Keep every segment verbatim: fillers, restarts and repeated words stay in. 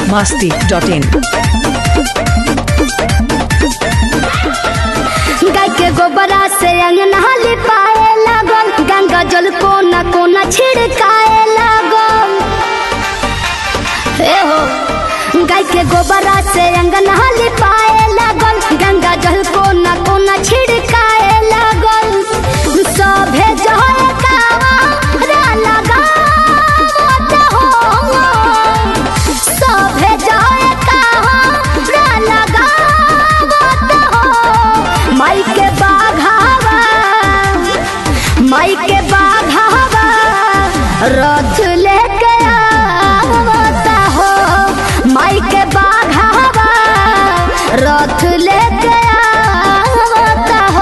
masti dot in. गाय के गोबरा से अंगना लिपाए लागल, गंगा जल कोना कोना छिड़काए लागल। हे हो गाय के गोबरा से अंगना लिपाए लागल, गंगा जल कोना कोना छिड़काए लागल। सभे जय कावरा लगावत हो, सभे जय कावरा लगावत हो। माई के बाघावा माई के बाघावा रथ लेके आवता हो, माई के बाघावा रथ लेके आवता हो।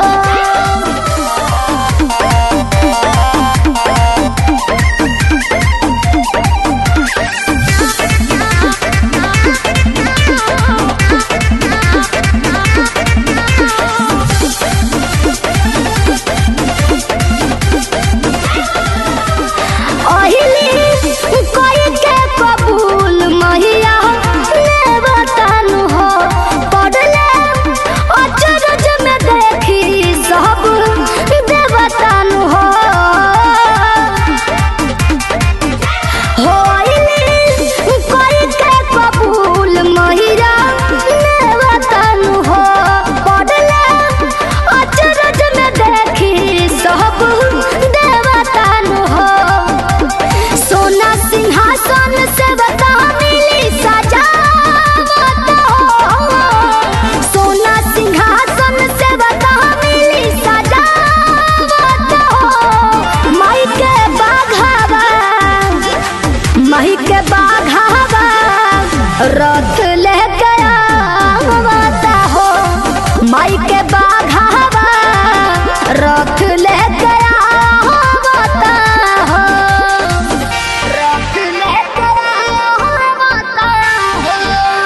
रथ लेके आवता हो, माई के बाघावा रथ लेके आवता हो, रथ लेके आवता हो,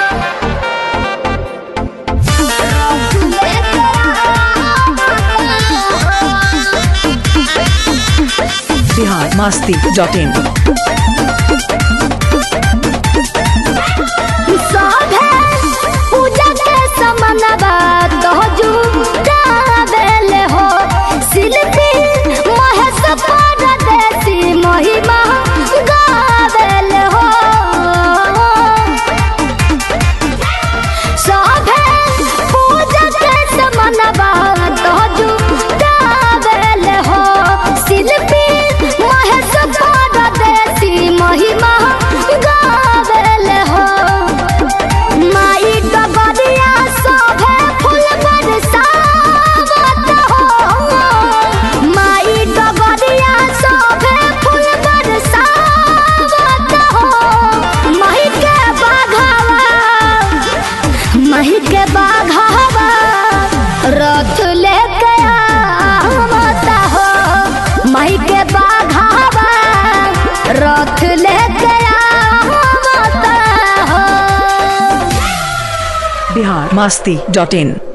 रथ लेके आवता हो। Bihar masti dot in. पूजा के समनवा तोजू गावेले हो, शिल्पी महेश परदेसी महिमा गावेले हो। सभे पूजा के समनवा तोजू गावेले हो, शिल्पी महेश परदेसी महिमा गावेले हो। माई डगरिया सभे फूल बरसावत हो, माई डगरिया सभे फूल बरसावत हो। माई के बाघावा माई के बाघावा रथ लेके आवता हो, माई के बाघावा रथ लेके आवता हो। Bihar masti dot in.